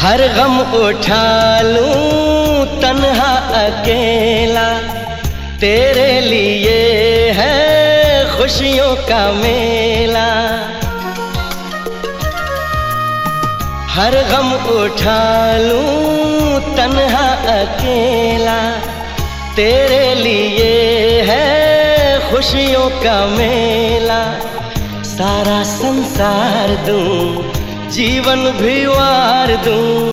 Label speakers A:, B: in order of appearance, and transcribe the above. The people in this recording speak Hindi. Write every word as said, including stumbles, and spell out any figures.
A: हर गम उठा लूं तन्हा अकेला, तेरे लिए है खुशियों का मेला। हर गम उठा लूं तन्हा अकेला, तेरे लिए है खुशियों का मेला। सारा संसार दूं, जीवन भी वार दूं।